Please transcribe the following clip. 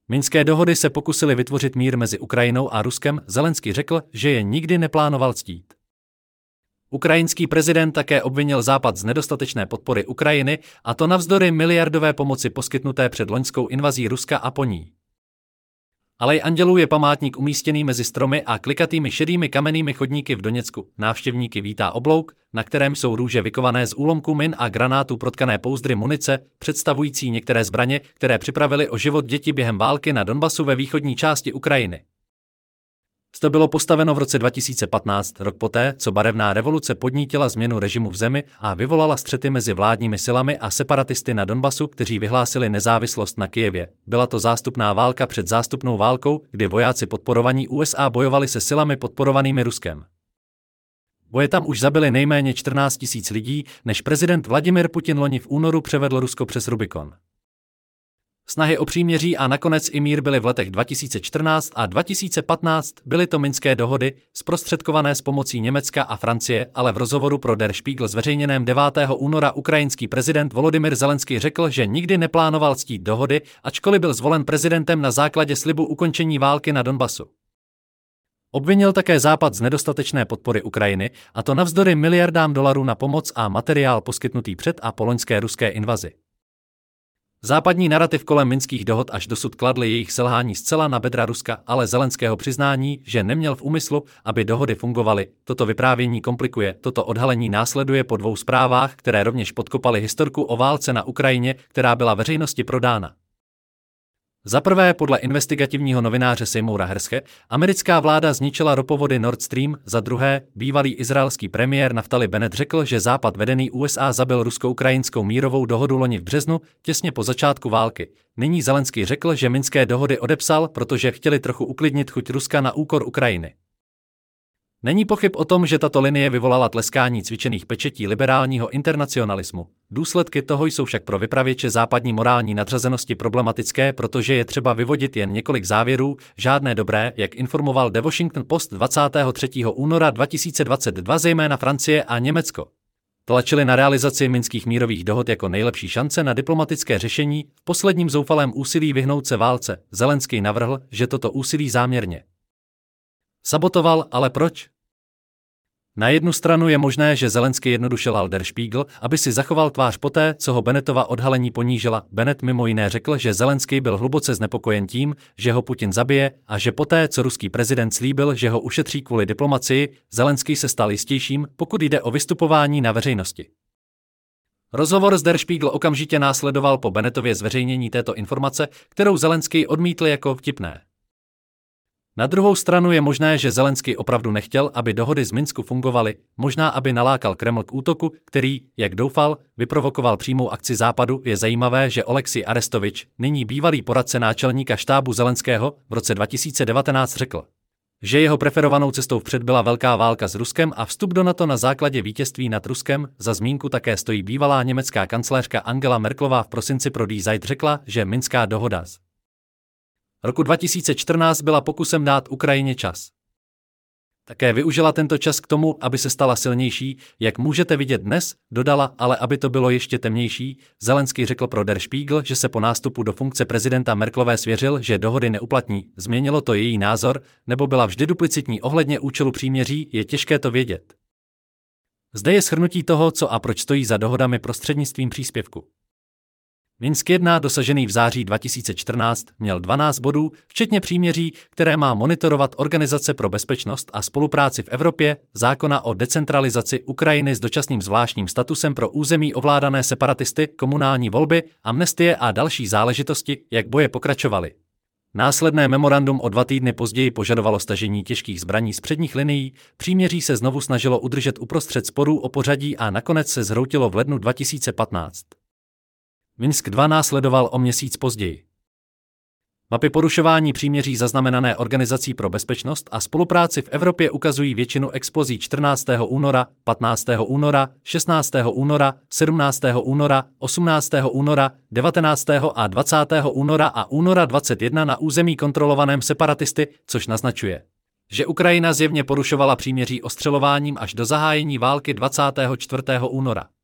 Minské dohody se pokusily vytvořit mír mezi Ukrajinou a Ruskem, Zelenský řekl, že je nikdy neplánoval ctít. Ukrajinský prezident také obvinil Západ z nedostatečné podpory Ukrajiny, a to navzdory miliardové pomoci poskytnuté před loňskou invazí Ruska a po ní. Alej andělů je památník umístěný mezi stromy a klikatými šedými kamennými chodníky v Doněcku. Návštěvníky vítá oblouk, na kterém jsou růže vykované z úlomků min a granátů protkané pouzdry munice, představující některé zbraně, které připravili o život děti během války na Donbasu ve východní části Ukrajiny. To bylo postaveno v roce 2015, rok poté, co barevná revoluce podnítila změnu režimu v zemi a vyvolala střety mezi vládními silami a separatisty na Donbasu, kteří vyhlásili nezávislost na Kyjevě. Byla to zástupná válka před zástupnou válkou, kdy vojáci podporovaní USA bojovali se silami podporovanými Ruskem. Boje tam už zabili nejméně 14 000 lidí, než prezident Vladimir Putin loni v únoru převedl Rusko přes Rubikon. Snahy o příměří a nakonec i mír byly v letech 2014 a 2015, byly to minské dohody, zprostředkované s pomocí Německa a Francie, ale v rozhovoru pro Der Spiegel zveřejněném 9. února ukrajinský prezident Volodymyr Zelenský řekl, že nikdy neplánoval ctít dohody, ačkoliv byl zvolen prezidentem na základě slibu ukončení války na Donbasu. Obvinil také Západ z nedostatečné podpory Ukrajiny, a to navzdory miliardám dolarů na pomoc a materiál poskytnutý před a po loňské ruské invazi. Západní narativ kolem minských dohod až dosud kladl jejich selhání zcela na bedra Ruska, ale Zelenského přiznání, že neměl v úmyslu, aby dohody fungovaly, toto vyprávění komplikuje. Toto odhalení následuje po 2 zprávách, které rovněž podkopaly historku o válce na Ukrajině, která byla veřejnosti prodána. Za prvé, podle investigativního novináře Seymoura Hersche, americká vláda zničila ropovody Nord Stream, za druhé, bývalý izraelský premiér Naftali Bennett řekl, že Západ vedený USA zabil rusko-ukrajinskou mírovou dohodu loni v březnu, těsně po začátku války. Nyní Zelenský řekl, že minské dohody odepsal, protože chtěli trochu uklidnit chuť Ruska na úkor Ukrajiny. Není pochyb o tom, že tato linie vyvolala tleskání cvičených pečetí liberálního internacionalismu. Důsledky toho jsou však pro vypravěče západní morální nadřazenosti problematické, protože je třeba vyvodit jen několik závěrů, žádné dobré, jak informoval The Washington Post 23. února 2022, zejména Francie a Německo. Tlačili na realizaci minských mírových dohod jako nejlepší šance na diplomatické řešení v posledním zoufalém úsilí vyhnout se válce. Zelenský navrhl, že toto úsilí záměrně sabotoval, ale proč? Na jednu stranu je možné, že Zelenský jednoduše lhal Der Spiegel, aby si zachoval tvář poté, co ho Bennettova odhalení ponížila. Bennett mimo jiné řekl, že Zelenský byl hluboce znepokojen tím, že ho Putin zabije, a že poté, co ruský prezident slíbil, že ho ušetří kvůli diplomacii, Zelenský se stal jistějším, pokud jde o vystupování na veřejnosti. Rozhovor s Der Spiegel okamžitě následoval po Bennettově zveřejnění této informace, kterou Zelenský odmítl jako vtipné. Na druhou stranu je možné, že Zelenský opravdu nechtěl, aby dohody z Minsku fungovaly, možná aby nalákal Kreml k útoku, který, jak doufal, vyprovokoval přímou akci Západu. Je zajímavé, že Oleksij Arestovič, nyní bývalý poradce náčelníka štábu Zelenského, v roce 2019 řekl, že jeho preferovanou cestou vpřed byla velká válka s Ruskem a vstup do NATO na základě vítězství nad Ruskem. Za zmínku také stojí bývalá německá kancléřka Angela Merkelová v prosinci pro Die Zeit řekla, že minská dohoda z roku 2014 byla pokusem dát Ukrajině čas. Také využila tento čas k tomu, aby se stala silnější, jak můžete vidět dnes, dodala, ale aby to bylo ještě temnější. Zelenský řekl pro Der Spiegel, že se po nástupu do funkce prezidenta Merkelové svěřil, že dohody neuplatní. Změnilo to její názor, nebo byla vždy duplicitní ohledně účelu příměří, je těžké to vědět. Zde je shrnutí toho, co a proč stojí za dohodami prostřednictvím příspěvku. Minsk 1, dosažený v září 2014, měl 12 bodů, včetně příměří, které má monitorovat Organizace pro bezpečnost a spolupráci v Evropě, zákona o decentralizaci Ukrajiny s dočasným zvláštním statusem pro území ovládané separatisty, komunální volby, amnestie a další záležitosti, jak boje pokračovaly. Následné memorandum o 2 týdny později požadovalo stažení těžkých zbraní z předních linií, příměří se znovu snažilo udržet uprostřed sporů o pořadí a nakonec se zhroutilo v lednu 2015. Minsk 2 následoval o měsíc později. Mapy porušování příměří zaznamenané Organizací pro bezpečnost a spolupráci v Evropě ukazují většinu explozí 14. února, 15. února, 16. února, 17. února, 18. února, 19. a 20. února a února 21 na území kontrolovaném separatisty, což naznačuje, že Ukrajina zjevně porušovala příměří ostřelováním až do zahájení války 24. února.